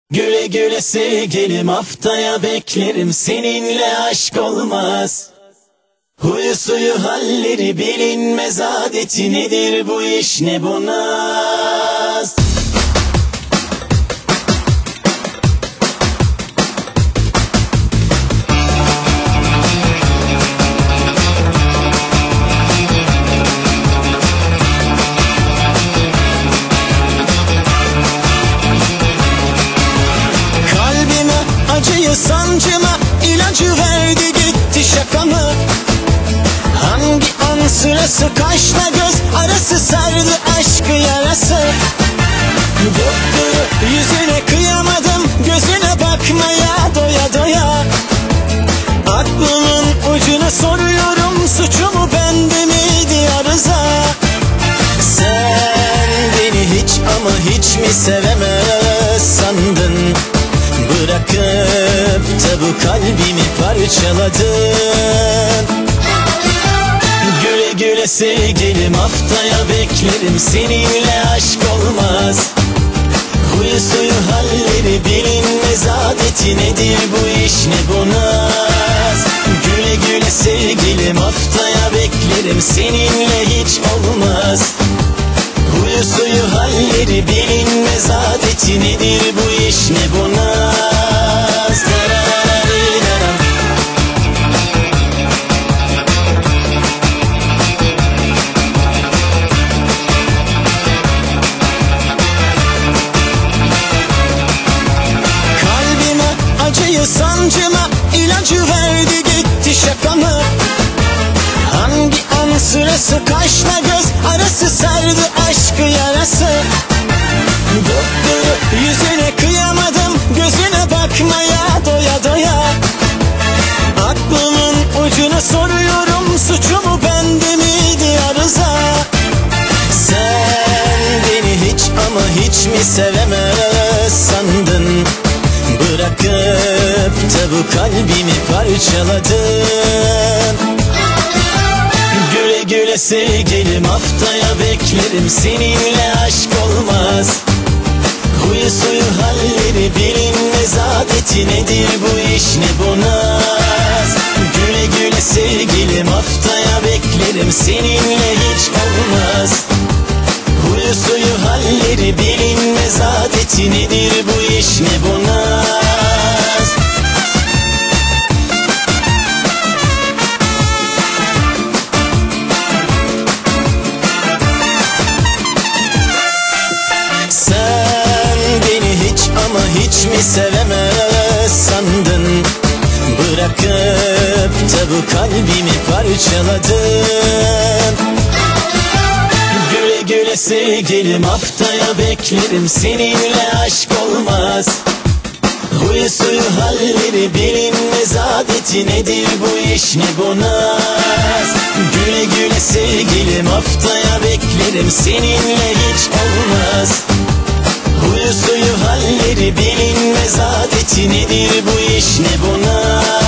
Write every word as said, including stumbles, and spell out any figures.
Güle güle sevgilim, haftaya beklerim, seninle aşk olmaz. Huyu suyu halleri bilinmez, adeti nedir bu iş ne bu naz. Acıyı sancıma ilacı verdi gitti şaka mı? Hangi an sırası, kaşla göz arası sardı aşkı yarası. Doktoru yüzüne kıyamadım, gözüne bakmaya doya doya. Aklımın ucuna soruyorum, suçu mu bende miydi arıza? Sen beni hiç ama hiç mi sevemez sandın? Bırakıp da bu kalbimi parçaladın. Güle güle sevgilim, haftaya beklerim, seninle aşk olmaz. Huyu suyu halleri bilinmez, adeti nedir bu iş ne bu naz. Güle güle sevgilim, haftaya beklerim, seninle hiç olmaz. Huyu suyu halleri bilinmez, adeti nedir bu iş ne bu naz. Kalbime acıyı sancıma ilacı verdi gitti şaka mı? Hangi an sırası, kaşla göz arası sardı aşkı yarası. Doktoru yüzüne kıyamadım, gözüne bakmaya doya doya. Aklımın ucuna soruyorum, suçu mu bende miydi arıza? Sen beni hiç ama hiç mi sevemez sandın? Bırakıp da bu kalbimi parçaladın. Güle güle sevgilim, haftaya beklerim, seninle aşk olmaz. Huyu suyu halleri bilinmez, adeti nedir bu iş ne bu naz. Güle güle sevgilim, haftaya beklerim, seninle hiç olmaz. Huyu suyu halleri bilinmez, adeti nedir bu iş ne bu naz. Sen beni hiç ama hiç mi sevemez sandın? Bırakıp da bu kalbimi parçaladın. Güle güle sevgilim, haftaya beklerim, seninle aşk olmaz. Huyu suyu halleri bilinmez, adeti nedir bu iş ne bu naz. Güle güle sevgilim, haftaya beklerim, seninle hiç olmaz. Huyu suyu halleri bilinmez, adeti nedir bu iş ne bu naz.